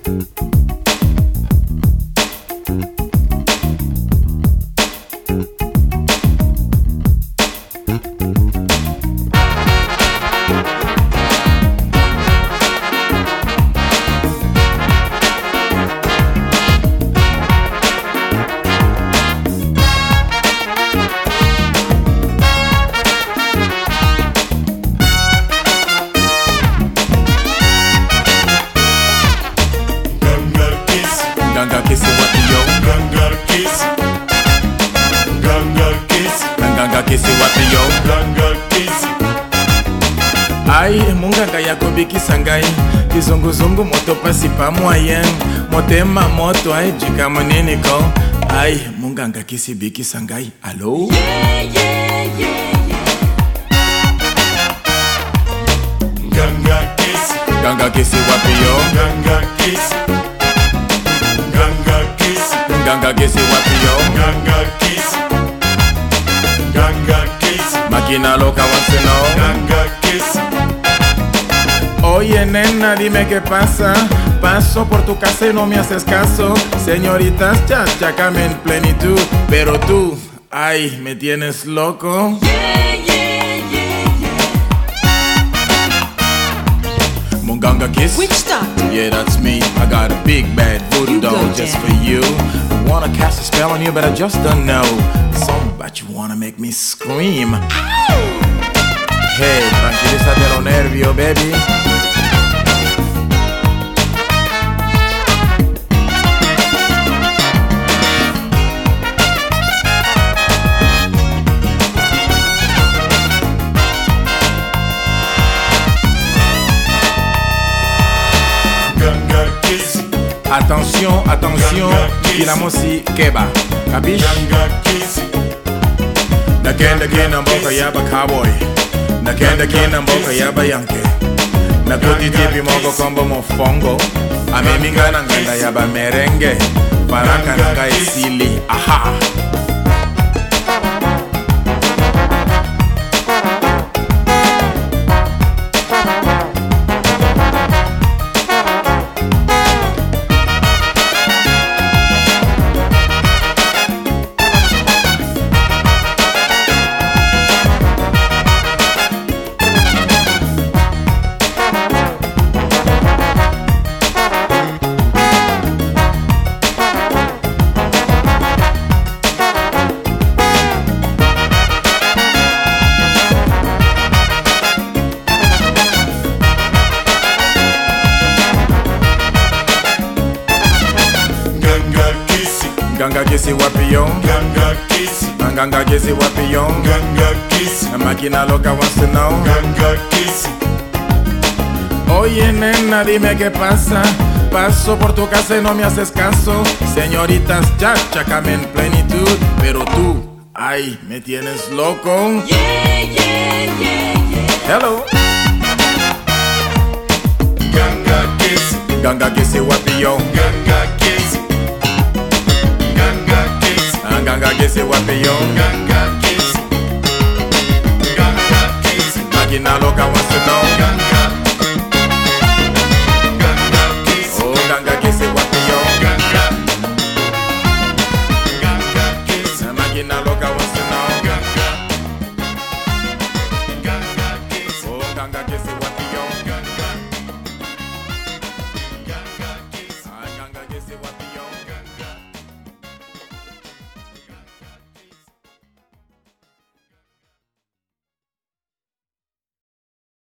Ganga kisi wapi yo? Ganga kisi. Ganga kisi. Ganga kisi wapi yo? Ganga kisi. Ai, munganga yako bikisa ngai kizunguzungu moto pasi pa moyen motema moto ai jika monene ko. Ai, munganga kisi bikisa ngai. Allo? Ganga kisi. Ganga kisi wapi yo? Ganga kisi. Ganga kisi. Ganga kisi wapi yo? Ganga kisi. Ganga kisi. Makina loca wants to know. Ganga kisi. Oye nena, dime qué pasa. Paso por tu casa y no me haces caso. Señoritas, cháchacame en plenitud. Pero tú, ay, me tienes loco. Munganga kiss. Which doctor? Yeah, that's me. I got a big bad voodoo You go, doll just Jack. for you. I wanna cast a spell on you, but I just don't know. Something about you wanna make me scream. Hey, tranquilízate los nervios, baby. Ganga kisi. Attention, attention, Kilamosi Keba. Capiche? Ganga kisi. Nakenda mboka yaba cowboy. Nakenda mboka yaba yanke. Nakoti tipi mogo kombo mofongo. Ameminga na nganda yaba merengue. Baraka nanga esili. Aha. Ganga kisi wapi yo? Ganga kisi. Ganga kisi wapi yo? Ganga kisi. La máquina loca wants to know. Ganga kisi. Oye nena, dime qué pasa. Paso por tu casa y no me haces caso. Señoritas, cháchacame en plenitud. Pero tú, ay, me tienes loco. Hello. Ganga kisi. Ganga kisi wapi yo? Ganga kisi. Ganga kisi. Ganga kisi wapi yo? Ganga kisi. Ganga kisi. Máquina loca